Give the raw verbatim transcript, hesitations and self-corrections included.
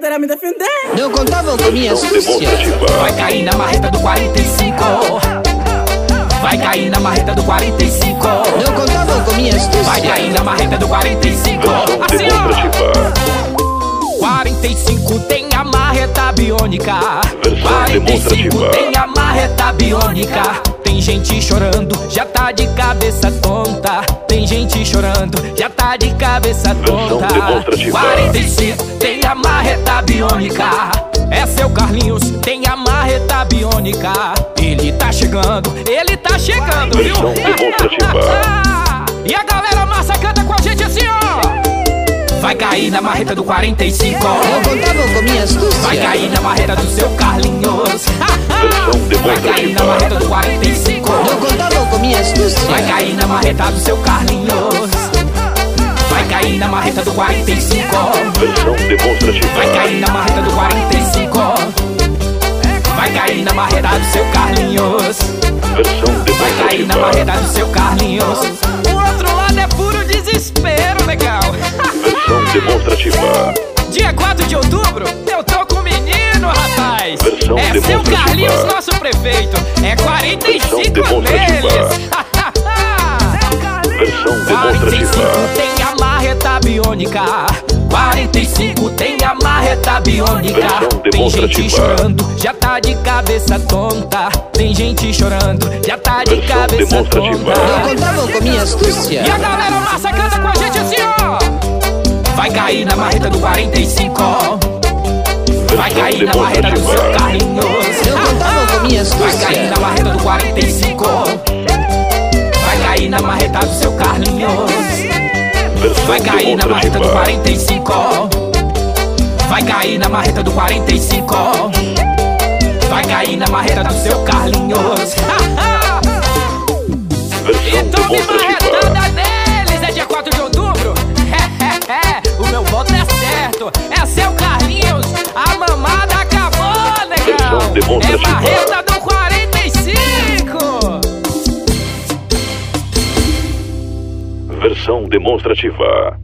irá me defender. Não contavam com minha astúcia. Vai cair na marreta do quarenta e cinco. Vai cair na marreta do quarenta e cinco. Não contavam com minha astúcia. Vai cair na marreta do quarenta e cinco. Assim, ó. quarenta e cinco tem a marreta biônica. quarenta e cinco tem a marreta biônica. Tem gente chorando, já tá de cabeça tonta. Tem gente chorando, já tá de cabeça tonta. quarenta e cinco tem a marreta biônica. É seu Carlinhos, tem a marreta biônica. Ele tá chegando, ele tá chegando, viu? E a galera massa canta com a gente assim, ó. Vai cair na marreta do quarenta e cinco. Não contavam com minha astúcia. Vai cair na marreta do seu Carlinhos. Vai cair na marreta do quarenta e cinco. Não contavam com minha astúcia. Vai cair na marreta do seu Carlinhos. Vai cair na marreta do quarenta e cinco. Vai cair na marreta do quarenta e cinco. Vai cair na marreta do seu Carlinhos. Vai cair na marreta do seu Carlinhos. O outro lado é puro desespero, legal. Versão demonstrativa. Dia quatro de outubro, eu tô com o menino, rapaz. Versão é seu demonstrativa. Carlinhos, nosso prefeito. É quarenta e cinco Versão deles. Versão quarenta e cinco demonstrativa. tem a marreta biônica. quarenta e cinco tem a marreta biônica. Versão Tem gente demonstrativa. chorando, já tá de cabeça tonta. Tem gente chorando, já tá de Versão cabeça demonstrativa. tonta. Não contavam com minha astúcia. E a galera massa canta com a gente assim, ó. Vai cair na marreta do quarenta e cinco. Vai cair na marreta do seu Carlinhos. Não contavam com minha Vai cair astúcia. na marreta do quarenta e cinco. Vai cair na marreta do seu Carlinhos. Vai cair na marreta do quarenta e cinco. Vai cair na marreta do quarenta e cinco. Vai cair na marreta do seu Carlinhos. E tome marretada deles. É dia quatro de outubro. O meu voto é certo. É seu Carlinhos. A mamada acabou, negão. É marreta do quarenta e cinco. Versão demonstrativa.